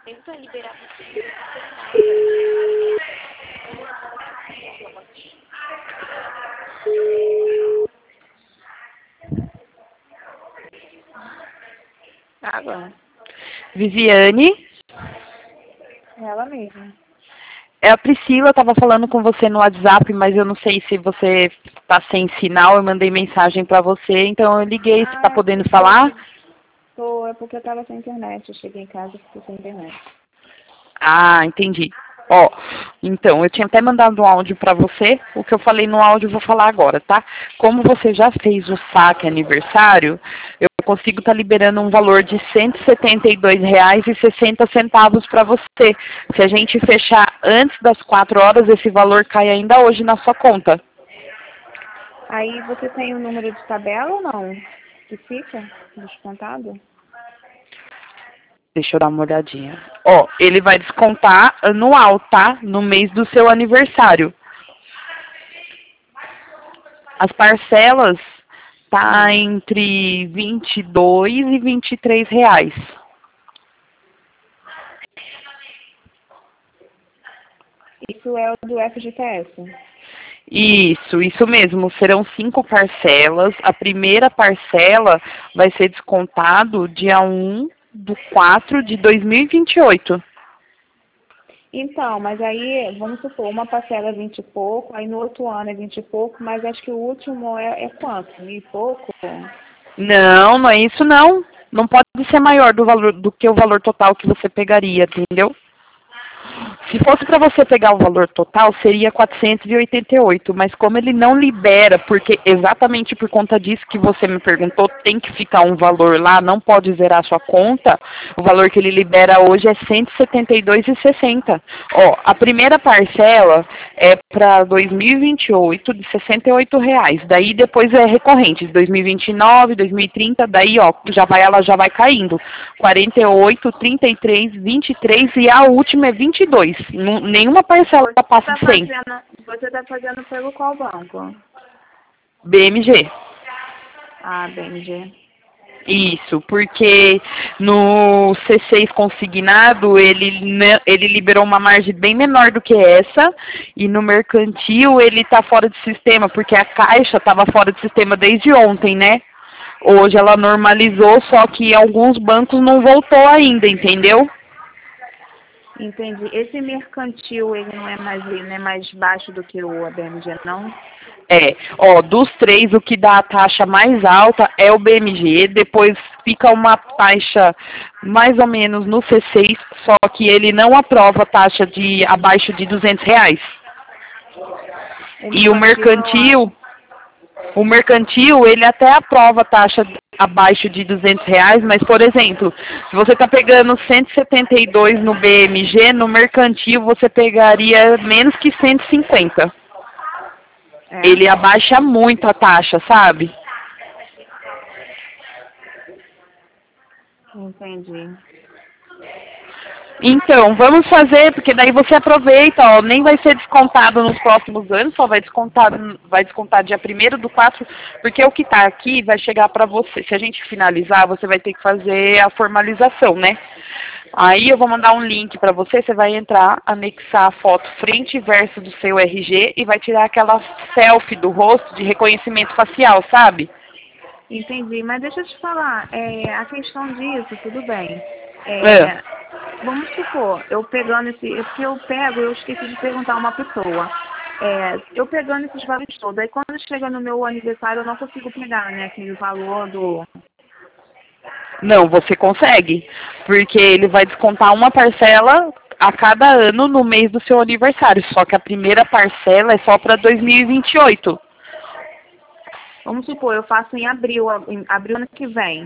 Tenta liberar você. Água. Viviane, Ela mesma. é a Priscila, estava falando com você no WhatsApp, mas eu não sei se você está sem sinal, eu mandei mensagem para você, então eu liguei, você está podendo falar? É porque eu tava sem internet. Eu cheguei em casa e fiquei sem internet. Ah, entendi. Ó, então, eu tinha até mandado um áudio para você, o que eu falei no áudio eu vou falar agora, tá? Como você já fez o saque aniversário, eu consigo estar liberando um valor de R$ 172,60 para você. Se a gente fechar antes das 4 horas, esse valor cai ainda hoje na sua conta. Aí você tem o número de tabela ou não? Que fica descontado? Deixa eu dar uma olhadinha. Ó, ele vai descontar anual, tá? No mês do seu aniversário. As parcelas tá entre R$ 22 e R$ 23. Isso é o do FGTS. Isso mesmo. Serão 5 parcelas. A primeira parcela vai ser descontado dia 1/4/2028. Então, mas aí, vamos supor, uma parcela é 20 e pouco, aí no outro ano é 20 e pouco, mas acho que o último é quanto? 1.000 e pouco? Não, não é isso não. Não pode ser maior do que o valor total que você pegaria, entendeu? Se fosse para você pegar o valor total, seria 488, mas como ele não libera, porque exatamente por conta disso que você me perguntou, tem que ficar um valor lá, não pode zerar a sua conta, o valor que ele libera hoje é 172,60. Ó, a primeira parcela é para 2028 de R$ 68. Daí depois é recorrente, 2029, 2030, daí ó, ela já vai caindo. 48, 33, 23 e a última é 22. Nenhuma parcela passa de 100. Você está fazendo pelo qual banco? BMG. Ah, BMG. Isso, porque no C6 consignado ele liberou uma margem bem menor do que essa e no mercantil ele está fora de sistema, porque a Caixa estava fora de sistema desde ontem, né? Hoje ela normalizou, só que alguns bancos não voltou ainda, entendeu? Entendi. Esse mercantil, ele não é mais baixo do que o BMG, não? É, ó, dos três, o que dá a taxa mais alta é o BMG, depois fica uma taxa mais ou menos no C6, só que ele não aprova taxa de abaixo de R$ 200. E o mercantil, ele até aprova taxa abaixo de R$ 200, mas, por exemplo, se você está pegando 172 no BMG, no mercantil você pegaria menos que 150. É. Ele abaixa muito a taxa, sabe? Entendi. Então, vamos fazer, porque daí você aproveita, ó, nem vai ser descontado nos próximos anos, só vai descontar dia 1º do 4, porque o que está aqui vai chegar para você. Se a gente finalizar, você vai ter que fazer a formalização, né? Aí eu vou mandar um link para você, você vai entrar, anexar a foto frente e verso do seu RG e vai tirar aquela selfie do rosto de reconhecimento facial, sabe? Entendi, mas deixa eu te falar, a questão disso, tudo bem. É. Vamos supor, eu esqueci de perguntar a uma pessoa. Eu pegando esses valores todos, aí quando chega no meu aniversário eu não consigo pegar, né, aquele valor do... Não, você consegue, porque ele vai descontar uma parcela a cada ano no mês do seu aniversário, só que a primeira parcela é só para 2028. Vamos supor, eu faço em abril ano que vem.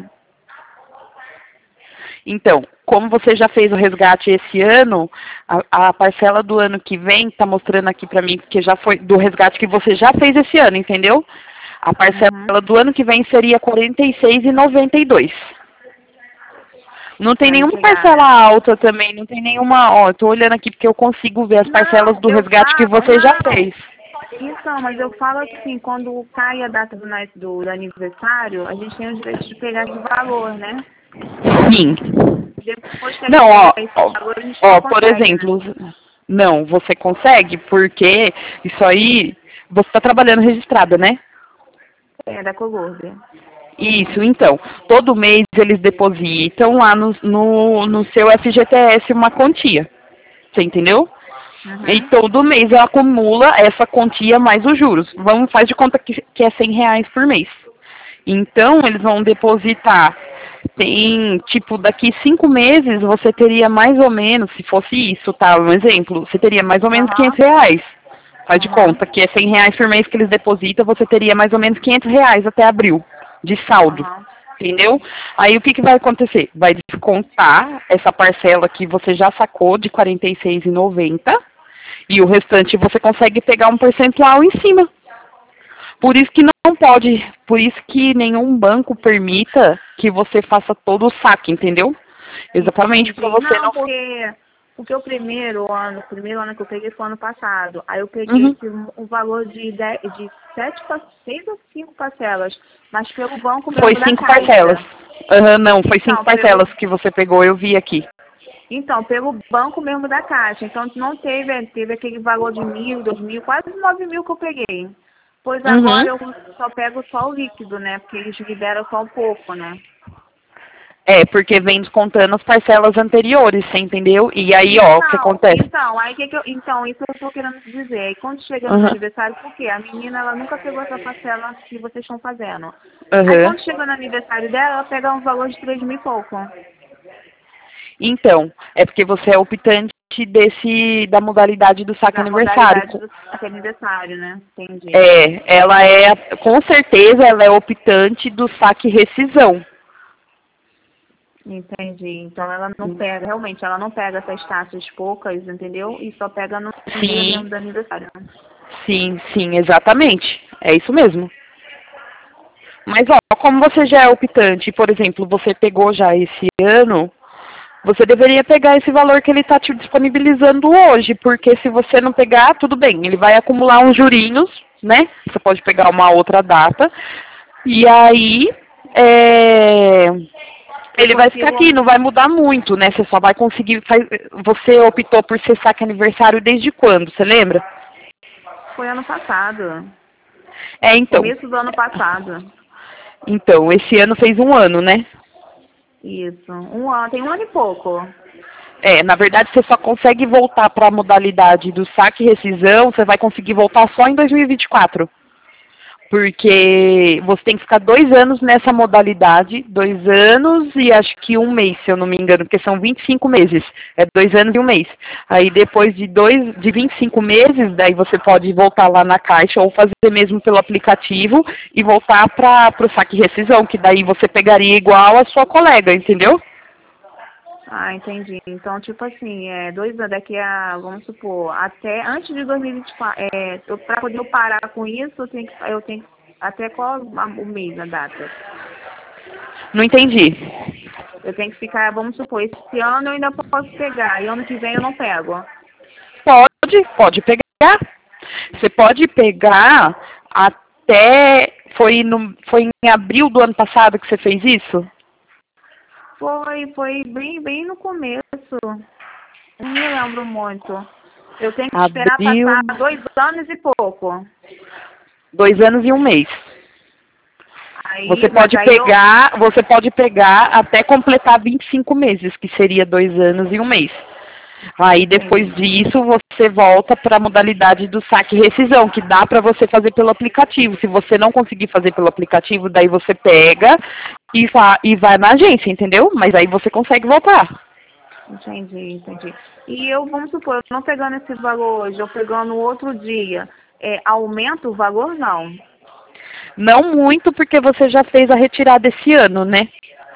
Então, como você já fez o resgate esse ano, a parcela do ano que vem, está mostrando aqui para mim, que já foi do resgate que você já fez esse ano, entendeu? A parcela do ano que vem seria R$ 46,92. Não tem nenhuma parcela alta também, não tem nenhuma, ó, eu tô olhando aqui porque eu consigo ver as parcelas do resgate que você já fez. Então, mas eu falo assim, quando cai a data do aniversário, a gente tem o direito de pegar esse valor, né? Sim. depois que a Não, gente ó, pegar esse ó, valor, a gente ó, não por consegue, né? exemplo, não, você consegue porque isso aí, você está trabalhando registrada, né? É, da Colômbia. Isso, então, todo mês eles depositam lá no seu FGTS uma quantia, você entendeu? E Uhum. todo mês ela acumula essa quantia mais os juros. Faz de conta que é R$ 100 por mês. Então, eles vão depositar, tem, tipo, daqui 5 meses você teria mais ou menos, se fosse isso, tá, um exemplo, você teria mais ou menos Aham. R$ 500. Faz de Aham. conta que é R$ 100 por mês que eles depositam, você teria mais ou menos R$ 500 até abril, de saldo. Aham. Entendeu? Aí o que vai acontecer? Vai descontar essa parcela que você já sacou de R$ 46,90 e o restante você consegue pegar um percentual em cima. Por isso que não pode, por isso que nenhum banco permita que você faça todo o saque, entendeu? Exatamente para Entendi. você Não, não. porque o primeiro ano que eu peguei foi ano passado. Aí eu peguei Uhum. esse, um valor de 6 ou 5 parcelas, mas pelo banco Foi mesmo da 5 parcelas. Caixa. Aham, não, foi cinco Então, pelo, parcelas que você pegou, eu vi aqui. então, pelo banco mesmo da Caixa. Então não teve aquele valor de 1.000, 2.000, quase 9.000 que eu peguei. Pois agora Uhum. eu só pego só o líquido, né? Porque eles liberam só um pouco, né? É, porque vem descontando as parcelas anteriores, você entendeu? E aí, ó, o que acontece? Aí então, isso eu tô querendo dizer. Aí quando chega no meu Aham. aniversário, por quê? A menina, ela nunca pegou essa parcela que vocês estão fazendo. Aí Aham. quando chega no aniversário dela, ela pega um valor de 3.000 e pouco. Então, é porque você é optante da modalidade do saque Da aniversário. modalidade do aniversário, né? Entendi. Ela é, com certeza, ela é optante do saque rescisão. Entendi. Então ela não pega, realmente, ela não pega essas taxas poucas, entendeu? E só pega no dia Sim, mesmo do aniversário. sim, sim, exatamente. É isso mesmo. Mas, ó, como você já é optante, por exemplo, você pegou já esse ano, você deveria pegar esse valor que ele está te disponibilizando hoje, porque se você não pegar, tudo bem, ele vai acumular uns jurinhos, né? Você pode pegar uma outra data, e aí Eu ele vai ficar consigo. aqui, não vai mudar muito, né? Você só vai conseguir. Você optou por ser saque aniversário desde quando? Você lembra? Foi ano passado. É, então. Começo do ano passado. Então, esse ano fez um ano, né? Isso. Um ano, tem um ano e pouco. Na verdade, você só consegue voltar para a modalidade do saque e rescisão, você vai conseguir voltar só em 2024. Porque você tem que ficar 2 anos nessa modalidade, 2 anos e acho que um mês, se eu não me engano, porque são 25 meses. É 2 anos e um mês. Aí depois de 25 meses, daí você pode voltar lá na Caixa ou fazer mesmo pelo aplicativo e voltar para o saque e rescisão, que daí você pegaria igual a sua colega, entendeu? Ah, entendi. Então, tipo assim, 2 anos, daqui a, vamos supor, até antes de 2024, para poder eu parar com isso, eu tenho que, até qual o mês, a data? Não entendi. Eu tenho que ficar, vamos supor, esse ano eu ainda posso pegar, e ano que vem eu não pego. Pode pegar. Você pode pegar até. Foi em abril do ano passado que você fez isso? Foi bem no começo. Não me lembro muito. Eu tenho que esperar passar Abril. 2 anos e pouco. 2 anos e um mês. Aí, mas aí Você pode pegar até completar 25 meses, que seria 2 anos e um mês. Aí depois entendi. disso você volta para a modalidade do saque e rescisão, que dá para você fazer pelo aplicativo. Se você não conseguir fazer pelo aplicativo, daí você pega e vai na agência, entendeu? Mas aí você consegue voltar. Entendi. E eu, vamos supor, eu não pegando esse valor hoje, eu pegando outro dia, aumenta o valor? Não. Não muito, porque você já fez a retirada esse ano, né?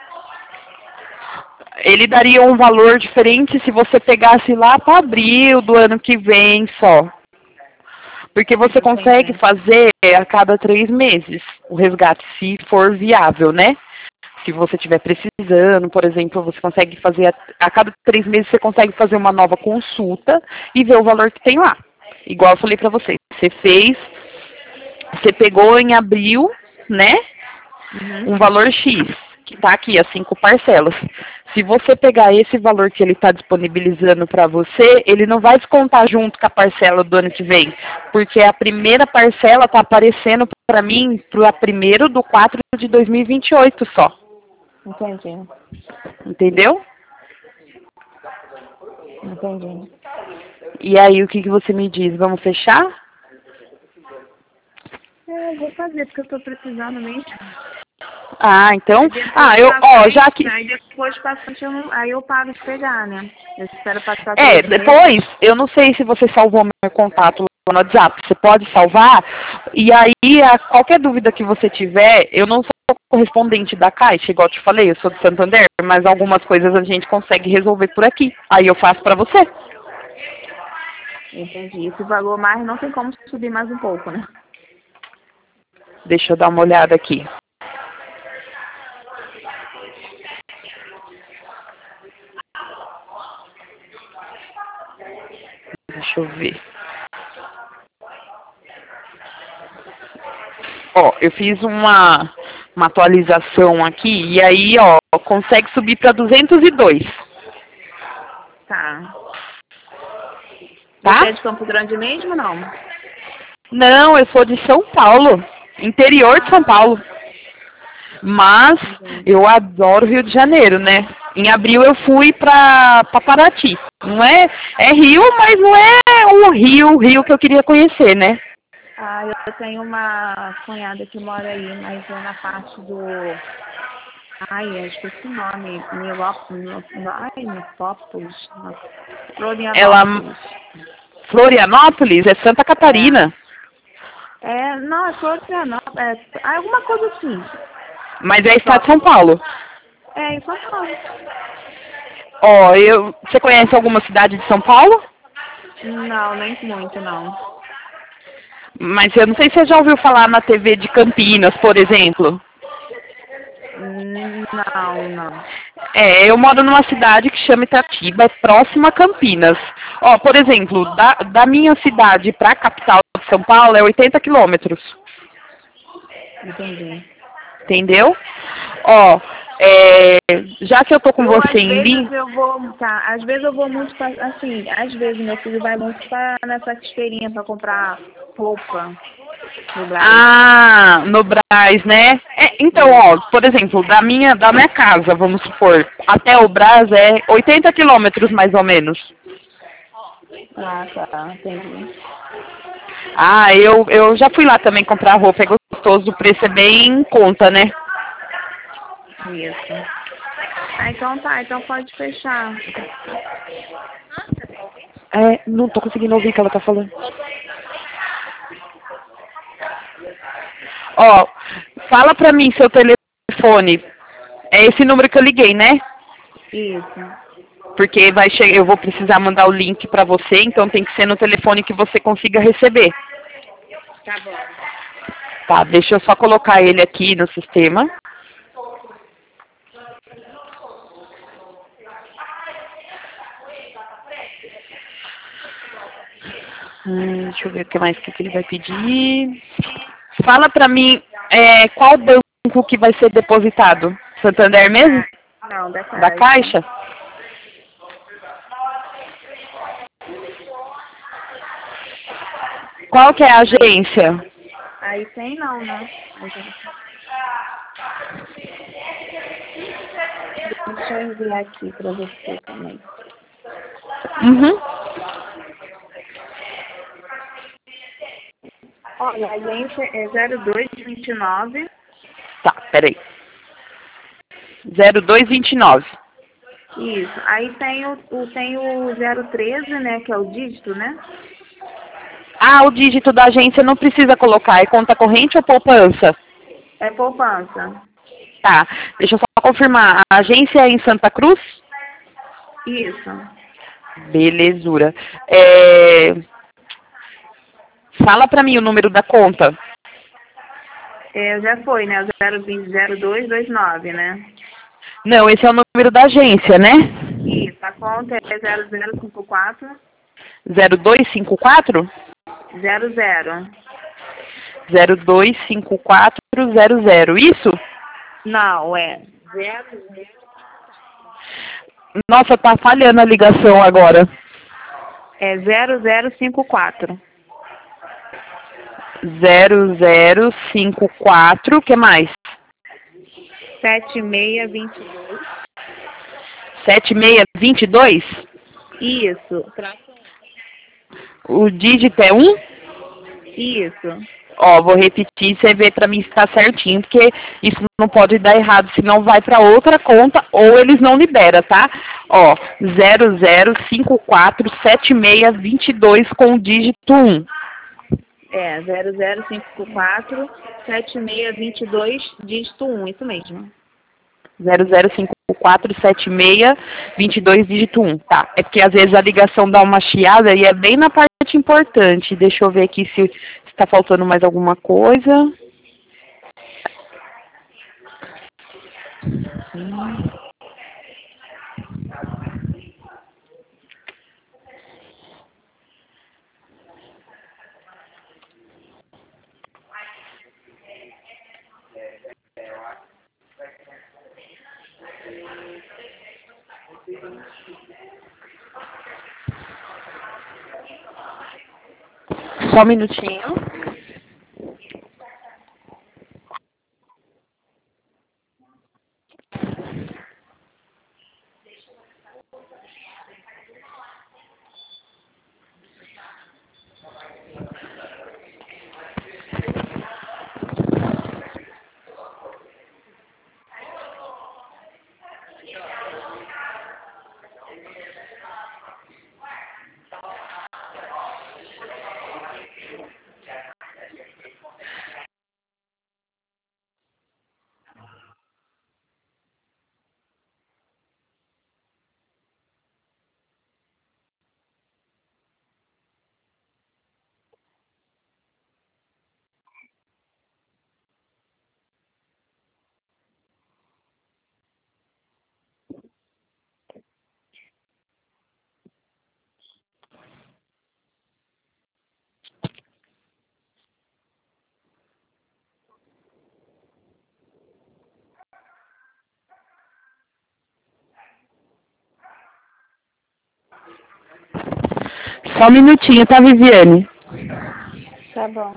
Ele daria um valor diferente se você pegasse lá para abril do ano que vem só. Porque você consegue Entendi. fazer a cada 3 meses o resgate, se for viável, né? Se você estiver precisando, por exemplo, você consegue fazer, a cada 3 meses você consegue fazer uma nova consulta e ver o valor que tem lá. Igual eu falei para você, você pegou em abril, né? Uhum. Um valor X, que está aqui, as 5 parcelas. Se você pegar esse valor que ele está disponibilizando para você, ele não vai descontar junto com a parcela do ano que vem, porque a primeira parcela está aparecendo para mim para 1º de 4 de 2028 só. Entendi. Entendeu? Entendi. E aí, o que você me diz? Vamos fechar? Eu vou fazer, porque eu estou precisando mesmo. Ah, então... já que... Aí depois bastante, aí eu paro de pegar, né? Eu espero passar 3 meses. Depois, eu não sei se você salvou meu contato lá no WhatsApp. Você pode salvar. E aí, qualquer dúvida que você tiver, eu não sou correspondente da Caixa, igual eu te falei, eu sou de Santander, mas algumas coisas a gente consegue resolver por aqui. Aí eu faço para você. Entendi. Esse valor mais não tem como subir mais um pouco, né? Deixa eu dar uma olhada aqui. Deixa eu ver. Ó, eu fiz uma atualização aqui e aí, ó, consegue subir para 202. Tá. Tá? Você é de Campo Grande mesmo ou não? Não, eu sou de São Paulo, interior de São Paulo. Mas eu adoro Rio de Janeiro, né? Em abril eu fui pra Paraty. Não é Rio, mas não é o Rio que eu queria conhecer, né? Ah, eu tenho uma cunhada que mora aí, mas é na parte do... Ai, eu esqueci o nome. Nilópolis. Florianópolis. Florianópolis é Santa Catarina. Não, é Florianópolis. É alguma coisa assim. Mas é estado de São Paulo. É, em São Paulo. Ó, você conhece alguma cidade de São Paulo? Não, nem muito, não. Mas eu não sei se você já ouviu falar na TV de Campinas, por exemplo. Não. Eu moro numa cidade que chama Itatiba, é próxima a Campinas. Ó, por exemplo, da minha cidade para a capital de São Paulo é 80 quilômetros. Entendi. Entendeu? Ó, já que eu tô com você em linha... Às vezes eu vou muito, assim, às vezes meu filho vai muito nessa feirinha para comprar roupa no Brás. Ah, no Brás, né? Então, ó, por exemplo, da minha casa, vamos supor, até o Brás é 80 quilômetros mais ou menos. Ah, tá, entendi. Ah, eu já fui lá também comprar roupa, é gostoso, o preço é bem em conta, né? Isso. Ah, então tá, então pode fechar. Não tô conseguindo ouvir o que ela tá falando. Ó, fala pra mim seu telefone. É esse número que eu liguei, né? Isso. Porque eu vou precisar mandar o link pra você, então tem que ser no telefone que você consiga receber. Tá bom. Tá, deixa eu só colocar ele aqui no sistema. Deixa eu ver o que mais que ele vai pedir. Fala pra mim qual banco que vai ser depositado. Santander mesmo? Não, da Caixa. Da Caixa? Qual que é a agência? Aí tem não, né? Deixa eu enviar aqui pra você também. Uhum. Olha, a agência é 0229. Tá, peraí. 0229. Isso. Aí tem o 013, né? Que é o dígito, né? Ah, o dígito da agência não precisa colocar. É conta corrente ou poupança? É poupança. Tá, deixa eu só confirmar. A agência é em Santa Cruz? Isso. Belezura. Fala pra mim o número da conta. Já foi, né? O 0229, né? Não, esse é o número da agência, né? Isso. A conta é 0054 0254? 00. 025400, isso? Não, é Nossa, tá falhando a ligação agora. É 0054. 0054, o que mais? 7622. 7622? Isso. O dígito é 1? Isso. Ó, vou repetir, você vê pra mim se tá certinho, porque isso não pode dar errado, senão vai pra outra conta ou eles não liberam, tá? Ó, 00547622 com o dígito 1. É 0054 7622 dígito 1, isso mesmo. 00547622 dígito 1, tá? É porque às vezes a ligação dá uma chiada e é bem na parte importante. Deixa eu ver aqui se está faltando mais alguma coisa. Só um minutinho. Só um minutinho, tá, Viviane? Tá bom.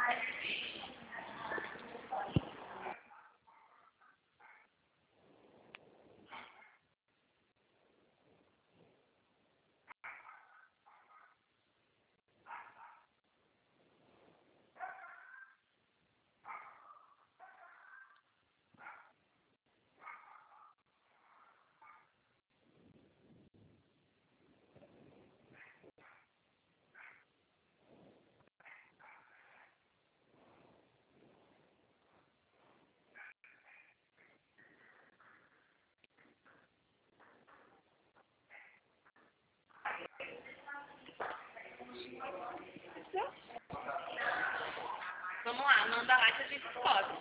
Vamos lá, manda lá que a gente pode.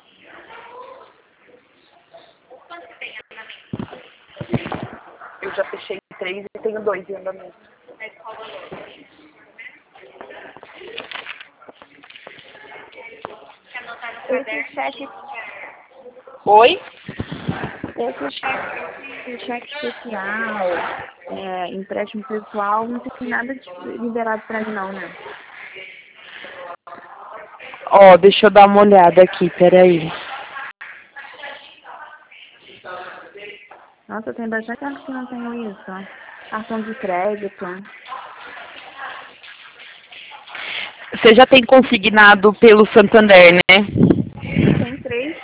Quanto que tem andamento? Eu já fechei 3 e tenho 2 em andamento. É qual valor? Quer anotar no caderno? Esse cheque... Oi? Esse cheque especial, empréstimo pessoal, não tem nada liberado pra mim não, né? Ó, deixa eu dar uma olhada aqui, peraí. Nossa, tem bastante tempo que não tenho isso. Cartão de crédito. Você já tem consignado pelo Santander, né? Tem 3.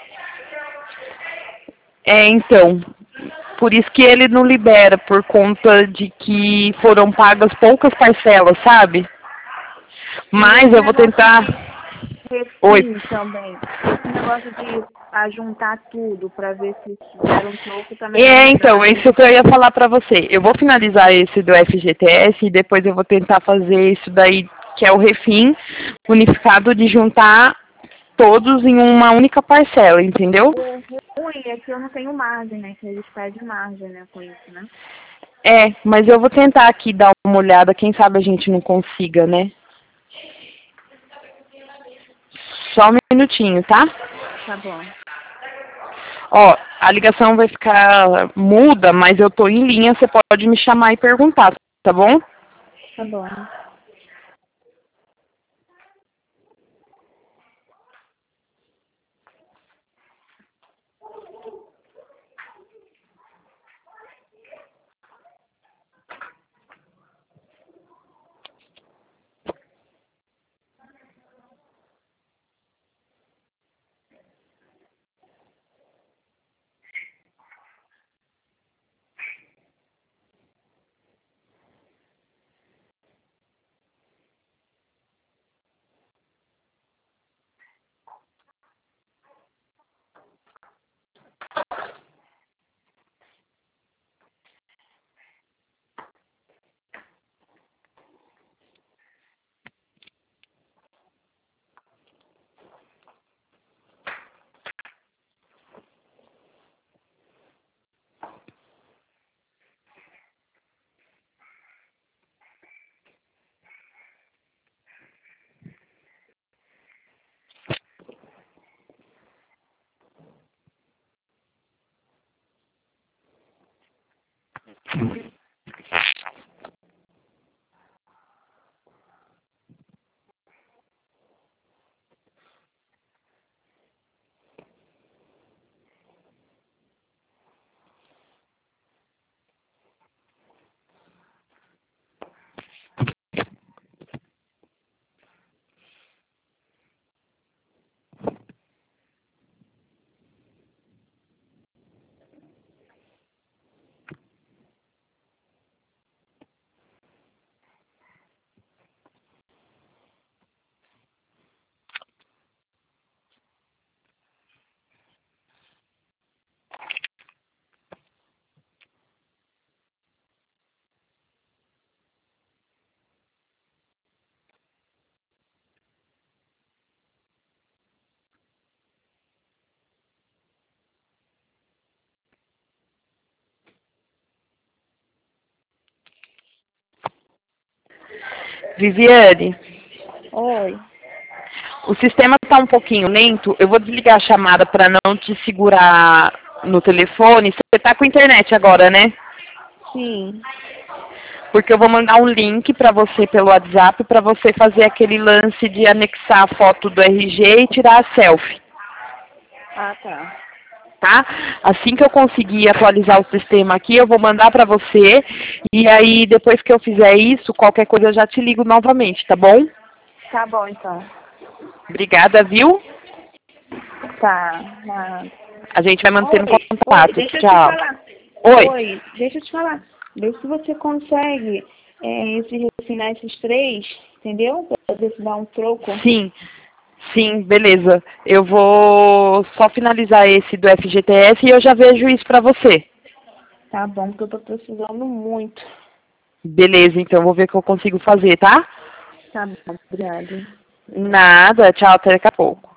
É, então, por isso que ele não libera, por conta de que foram pagas poucas parcelas, sabe? Mas eu vou tentar... Oi. Também. Esse negócio de juntar tudo pra ver se fizer um troco também. Então, é isso que eu ia falar pra você. Eu vou finalizar esse do FGTS e depois eu vou tentar fazer isso daí, que é o refim unificado, de juntar todos em uma única parcela, entendeu? O ruim é que eu não tenho margem, né? Que eles pedem margem, né, com isso, né? É, mas eu vou tentar aqui dar uma olhada, quem sabe a gente não consiga, né? Só um minutinho, tá? Tá bom. Ó, a ligação vai ficar muda, mas eu tô em linha, você pode me chamar e perguntar, tá bom? Tá bom. Viviane, Oi. o sistema está um pouquinho lento. Eu vou desligar a chamada para não te segurar no telefone. Você está com internet agora, né? Sim. Porque eu vou mandar um link para você pelo WhatsApp para você fazer aquele lance de anexar a foto do RG e tirar a selfie, Ah, tá. tá? Assim que eu conseguir atualizar o sistema aqui, eu vou mandar para você. E aí, depois que eu fizer isso, qualquer coisa eu já te ligo novamente, tá bom? Tá bom, então. Obrigada, viu? Tá. Ah. A gente vai mantendo Oi, contato. deixa eu te Tchau. falar. Oi. Oi, deixa eu te falar. Vê se você consegue refinar esses 3, entendeu? Pra ver se dá um troco. Sim. Sim, beleza. Eu vou só finalizar esse do FGTS e eu já vejo isso pra você. Tá bom, porque eu tô precisando muito. Beleza, então eu vou ver o que eu consigo fazer, tá? Tá bom, obrigada. Nada, tchau, até daqui a pouco.